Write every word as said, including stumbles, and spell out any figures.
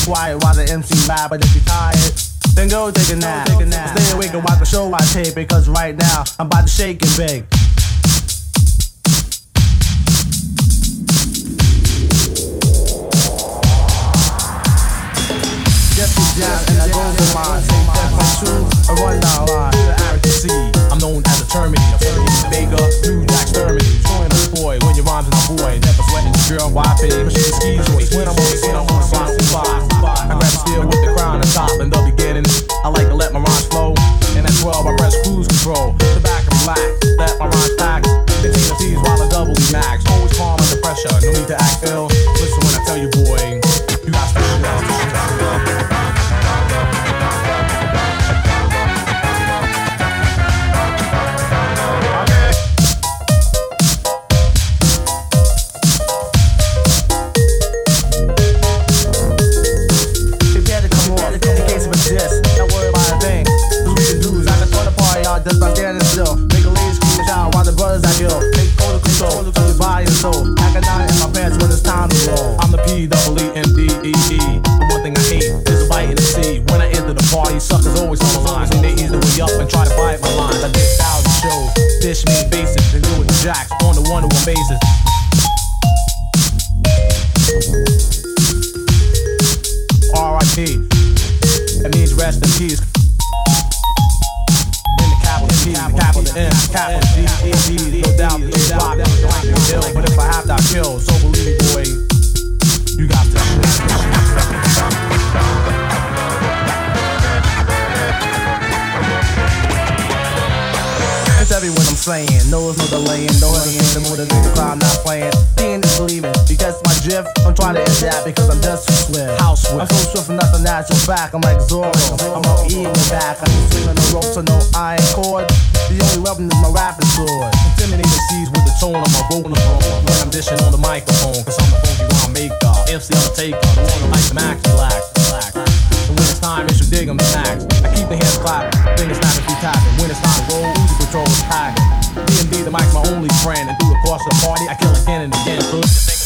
quiet while the M C rap, but if you're tired, then go take a nap. Take a nap. Stay awake and watch the show I tape, because right now I'm about to shake and bake. Jeffrey down and I go for mine. Take that from two, a rundown line. The Eric C. I'm known as a Terminator. Terminator Vega, New Jack Terminator. Showing a boy when your rhymes in a boy. Never sweating the girl, why pay? Machine skis, when I'm on the scene, I'm on the spot. I grab a steel with the crown on top in the beginning. I like to let my rhymes flow. And at twelve, I press cruise control. The back and relax, let my rhymes pack. fifteen of these while I double the max. Always calm under pressure, no need to act ill. Listen when I tell you, boy, you got to stay well. Just by standing still, make a lady scream and shout while the brothers I kill. Take total control of your body and soul. Pack a nine in my pants when it's time to roll. I'm the P double E M D E E. The one thing I hate is a bite in the C. When I enter the party, suckers always on the line. And they ease the way up and try to bite my lines. I did thousand shows, dish me basic, then do it the jacks on the one-to-one basis. R I P. That means rest in peace. Capital M, capital G, E, no doubt, no doubt, ill, but if I have to, I kill. So believe me, boy, you got to. It's everyone I'm slaying, no there's no delaying, no hesitation, the motivate the crowd not playing. Seeing is believing, because my drift, I'm trying to adapt because I'm just too swift. How swift? I'm so swift and that's a natural fact. I'm like Zorro, I'm not eating the back. I can swing on the ropes so no iron cord. The only weapon is my rapping sword. Intimidating seas with the tone of my vocal phone. When I'm dishing on the microphone, cause I'm the funky rhyme maker. M C on the taker, the one who likes to max relax, relax. And when it's time, it should dig 'em the max. I keep the hands clapping, fingers snapping through tapping. When it's time to roll, Uzi Patrol is packing. D and D, the mic's my only friend. And through the course of the party, I kill again and again. So if you think